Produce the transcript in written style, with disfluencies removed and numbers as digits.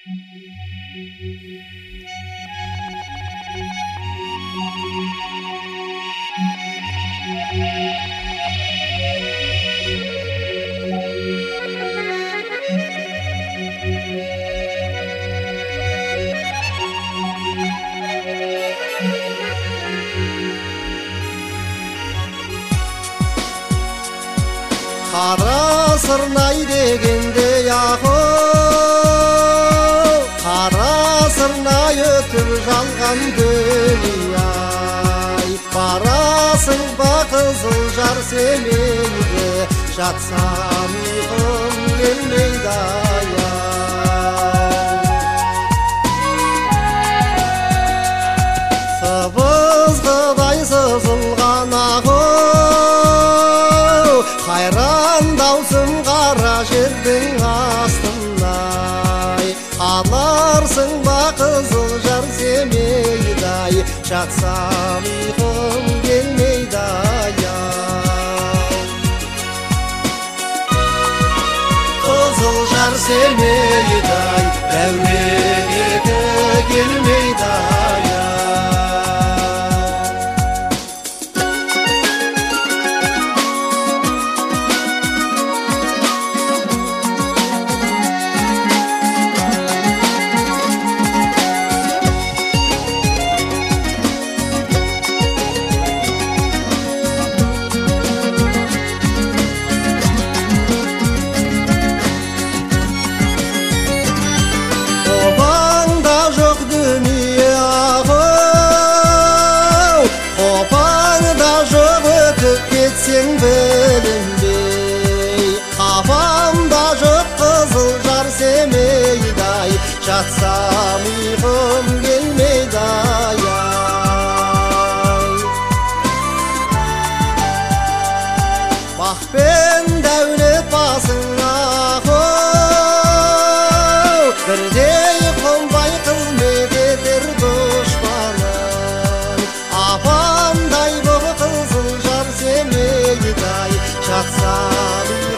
Қара сырнай дегенде яхо, қара сырнай өтіп жалған дүнияй. Барасың ба қызыл жар семейге, жатсам ұйқым келмейді ай. Сыбызғыдай сызылған ағо, қайран даусым қара жердің астындай. Аларсың ба қызыл жар семейдай, жатсам ұйқым келмейді ай. Қызыл жар семейдай, дәуреге келмейді ай. Сен білінбей, қапамда жоқ қызыл жар семейдай, жатсам ұйқым келмейді ай. Бақ пен дәулет басыңа қой, бірдей қонбай қызмет етер дұшпаның. Апамдай боп қызыл жар семейдай, жатсам